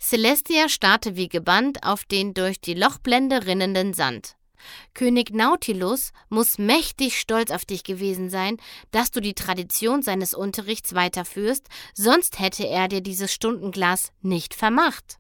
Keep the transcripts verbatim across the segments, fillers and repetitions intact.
Celestia starrte wie gebannt auf den durch die Lochblende rinnenden Sand. König Nautilus muss mächtig stolz auf dich gewesen sein, dass du die Tradition seines Unterrichts weiterführst, sonst hätte er dir dieses Stundenglas nicht vermacht.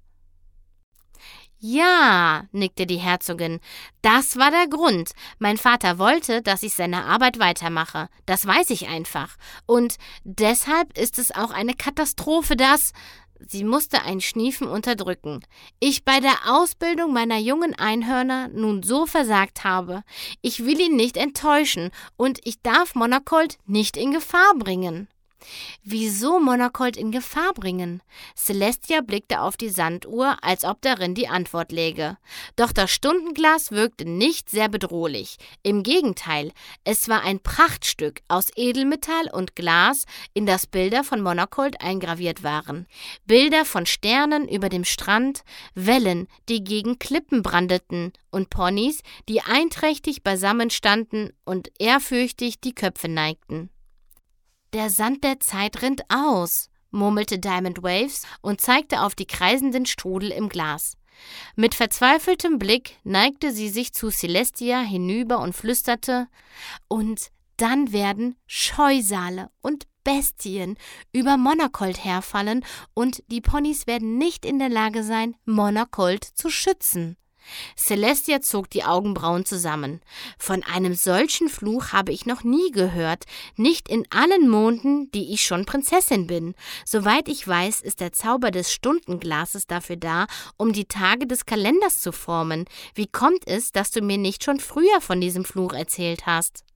Ja, nickte die Herzogin, das war der Grund. Mein Vater wollte, dass ich seine Arbeit weitermache. Das weiß ich einfach. Und deshalb ist es auch eine Katastrophe, dass... Sie musste ein Schniefen unterdrücken. Ich bei der Ausbildung meiner jungen Einhörner nun so versagt habe. Ich will ihn nicht enttäuschen und ich darf Monocolt nicht in Gefahr bringen. Wieso Monocolt in Gefahr bringen? Celestia blickte auf die Sanduhr, als ob darin die Antwort läge. Doch das Stundenglas wirkte nicht sehr bedrohlich. Im Gegenteil, es war ein Prachtstück aus Edelmetall und Glas, in das Bilder von Monocolt eingraviert waren. Bilder von Sternen über dem Strand, Wellen, die gegen Klippen brandeten und Ponys, die einträchtig beisammen standen und ehrfürchtig die Köpfe neigten. »Der Sand der Zeit rinnt aus«, murmelte Diamond Waves und zeigte auf die kreisenden Strudel im Glas. Mit verzweifeltem Blick neigte sie sich zu Celestia hinüber und flüsterte, »Und dann werden Scheusale und Bestien über Monocolt herfallen und die Ponys werden nicht in der Lage sein, Monocolt zu schützen.« Celestia zog die Augenbrauen zusammen. Von einem solchen Fluch habe ich noch nie gehört, nicht in allen Monden, die ich schon Prinzessin bin. Soweit ich weiß, ist der Zauber des Stundenglases dafür da, um die Tage des Kalenders zu formen. Wie kommt es, dass du mir nicht schon früher von diesem Fluch erzählt hast?